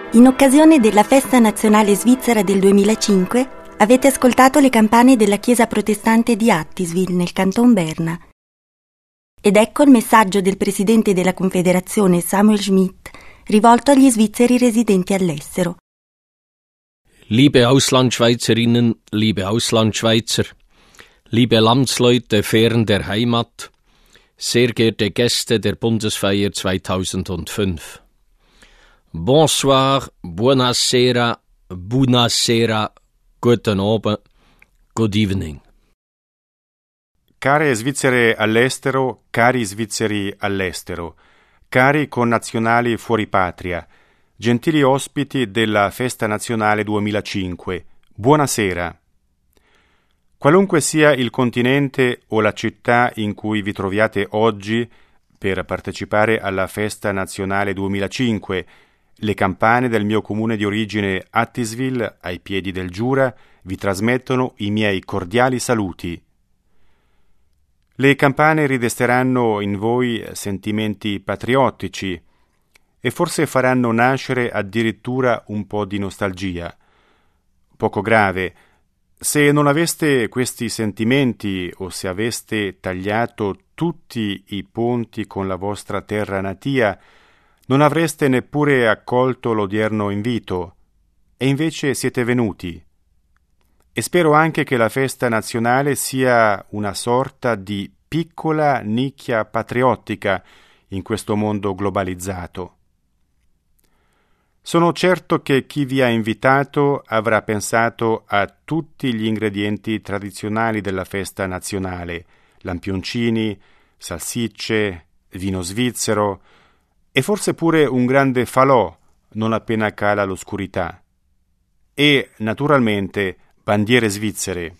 In occasione della Festa Nazionale Svizzera del 2005 avete ascoltato le campane della Chiesa protestante di Attiswil nel Canton Berna. Ed ecco il messaggio del presidente della Confederazione Samuel Schmidt rivolto agli svizzeri residenti all'estero. Liebe Auslandschweizerinnen, liebe Auslandschweizer, liebe Landsleute fern der Heimat, sehr geehrte Gäste der Bundesfeier 2005. Bonsoir, buonasera, buonasera, guten Abend, good evening. Care svizzere all'estero, cari svizzeri all'estero, cari connazionali fuori patria, gentili ospiti della Festa Nazionale 2005, buonasera. Qualunque sia il continente o la città in cui vi troviate oggi per partecipare alla Festa Nazionale 2005, le campane del mio comune di origine Attiswil, ai piedi del Giura, vi trasmettono i miei cordiali saluti. Le campane ridesteranno in voi sentimenti patriottici e forse faranno nascere addirittura un po' di nostalgia. Poco grave. Se non aveste questi sentimenti o se aveste tagliato tutti i ponti con la vostra terra natia, non avreste neppure accolto l'odierno invito, e invece siete venuti. E spero anche che la festa nazionale sia una sorta di piccola nicchia patriottica in questo mondo globalizzato. Sono certo che chi vi ha invitato avrà pensato a tutti gli ingredienti tradizionali della festa nazionale, lampioncini, salsicce, vino svizzero e forse pure un grande falò non appena cala l'oscurità. E, naturalmente, bandiere svizzere.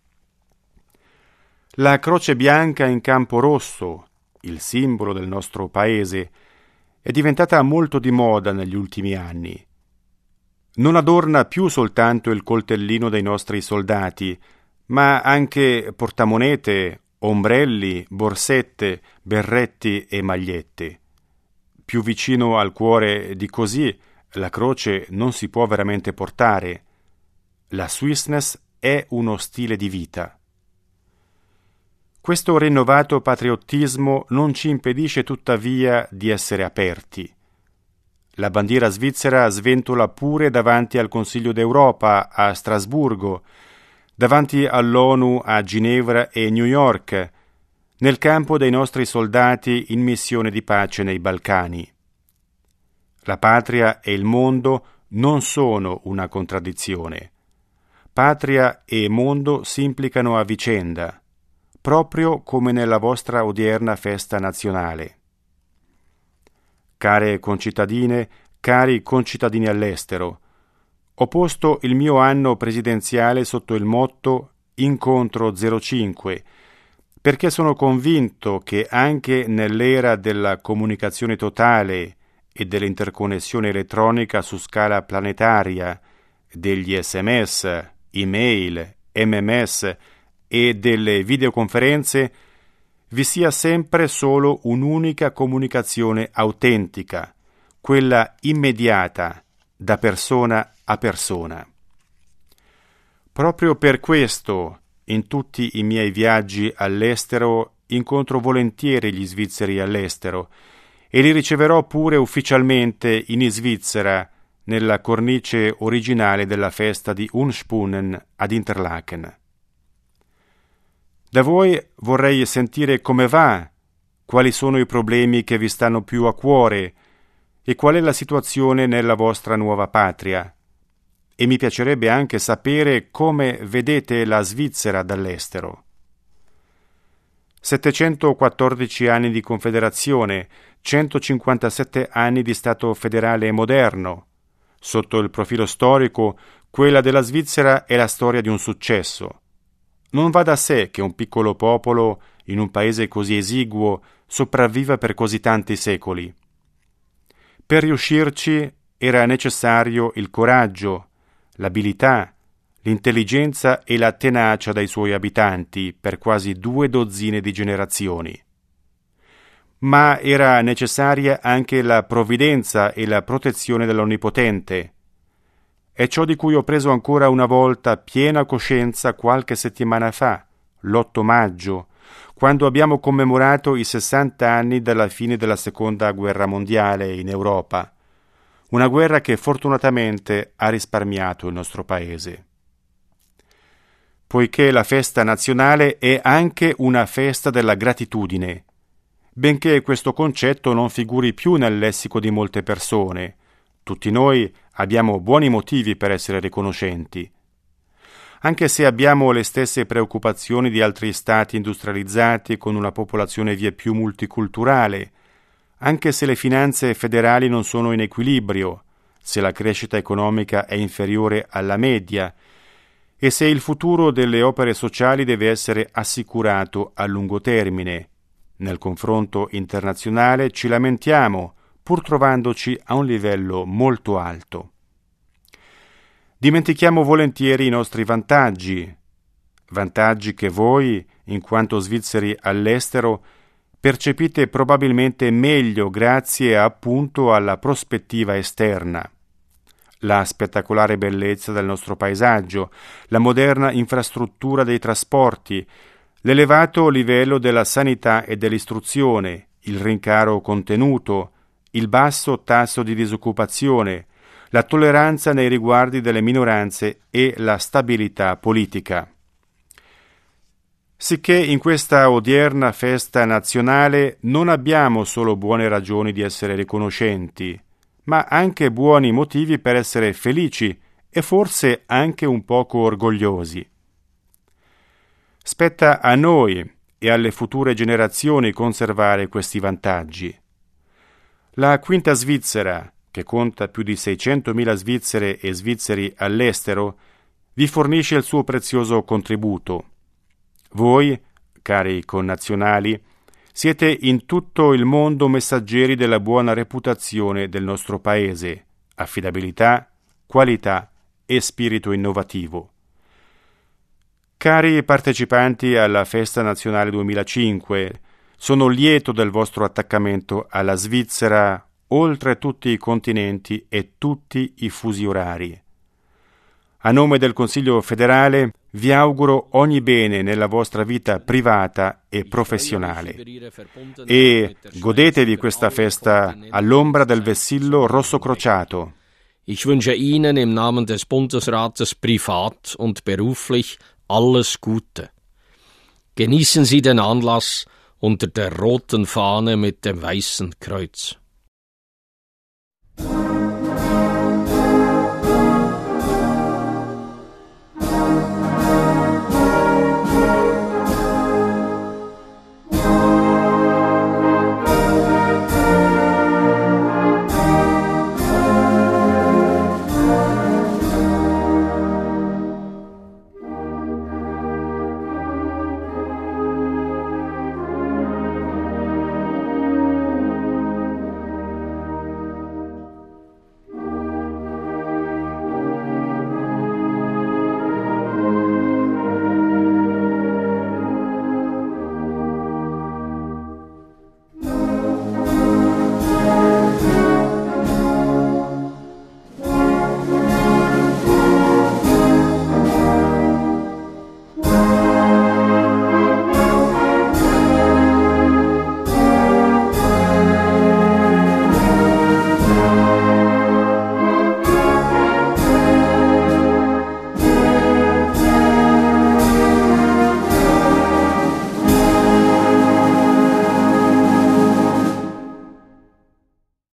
La croce bianca in campo rosso, il simbolo del nostro paese, è diventata molto di moda negli ultimi anni. Non adorna più soltanto il coltellino dei nostri soldati, ma anche portamonete, ombrelli, borsette, berretti e magliette. Più vicino al cuore di così, la croce non si può veramente portare. La Swissness è uno stile di vita. Questo rinnovato patriottismo non ci impedisce tuttavia di essere aperti. La bandiera svizzera sventola pure davanti al Consiglio d'Europa a Strasburgo, davanti all'ONU a Ginevra e New York, nel campo dei nostri soldati in missione di pace nei Balcani. La patria e il mondo non sono una contraddizione. Patria e mondo si implicano a vicenda, proprio come nella vostra odierna festa nazionale. Care concittadine, cari concittadini all'estero, ho posto il mio anno presidenziale sotto il motto Incontro 05, perché sono convinto che anche nell'era della comunicazione totale e dell'interconnessione elettronica su scala planetaria, degli SMS, email, MMS e delle videoconferenze, vi sia sempre solo un'unica comunicazione autentica, quella immediata, da persona a persona. Proprio per questo, in tutti i miei viaggi all'estero, incontro volentieri gli svizzeri all'estero e li riceverò pure ufficialmente in Svizzera, nella cornice originale della festa di Unspunnen ad Interlaken. Da voi vorrei sentire come va, quali sono i problemi che vi stanno più a cuore e qual è la situazione nella vostra nuova patria. E mi piacerebbe anche sapere come vedete la Svizzera dall'estero. 714 anni di confederazione, 157 anni di Stato federale moderno. Sotto il profilo storico, quella della Svizzera è la storia di un successo. Non va da sé che un piccolo popolo, in un paese così esiguo, sopravviva per così tanti secoli. Per riuscirci era necessario il coraggio, l'abilità, l'intelligenza e la tenacia dei suoi abitanti per quasi 2 dozzine di generazioni. ma era necessaria anche la provvidenza e la protezione dell'Onnipotente. È ciò di cui ho preso ancora una volta piena coscienza qualche settimana fa, l'8 maggio, quando abbiamo commemorato i 60 anni dalla fine della Seconda Guerra Mondiale in Europa, una guerra che fortunatamente ha risparmiato il nostro Paese. Poiché la festa nazionale è anche una festa della gratitudine, benché questo concetto non figuri più nel lessico di molte persone. Tutti noi abbiamo buoni motivi per essere riconoscenti. Anche se abbiamo le stesse preoccupazioni di altri stati industrializzati con una popolazione vieppiù multiculturale, anche se le finanze federali non sono in equilibrio, se la crescita economica è inferiore alla media e se il futuro delle opere sociali deve essere assicurato a lungo termine. Nel confronto internazionale ci lamentiamo, pur trovandoci a un livello molto alto. Dimentichiamo volentieri i nostri vantaggi che voi, in quanto svizzeri all'estero, percepite probabilmente meglio grazie appunto alla prospettiva esterna. La spettacolare bellezza del nostro paesaggio, la moderna infrastruttura dei trasporti, l'elevato livello della sanità e dell'istruzione, il rincaro contenuto, il basso tasso di disoccupazione, la tolleranza nei riguardi delle minoranze e la stabilità politica. Sicché in questa odierna festa nazionale non abbiamo solo buone ragioni di essere riconoscenti, ma anche buoni motivi per essere felici e forse anche un poco orgogliosi. Spetta a noi e alle future generazioni conservare questi vantaggi. La Quinta Svizzera, che conta più di 600.000 svizzere e svizzeri all'estero, vi fornisce il suo prezioso contributo. Voi, cari connazionali, siete in tutto il mondo messaggeri della buona reputazione del nostro Paese, affidabilità, qualità e spirito innovativo. Cari partecipanti alla Festa Nazionale 2005, sono lieto del vostro attaccamento alla Svizzera oltre tutti i continenti e tutti i fusi orari. A nome del Consiglio federale vi auguro ogni bene nella vostra vita privata e professionale e godetevi questa festa all'ombra del vessillo rosso crociato. Ich wünsche Ihnen im Namen des Bundesrates privat und beruflich alles Gute. Genießen Sie den Anlass unter der roten Fahne mit dem weißen Kreuz.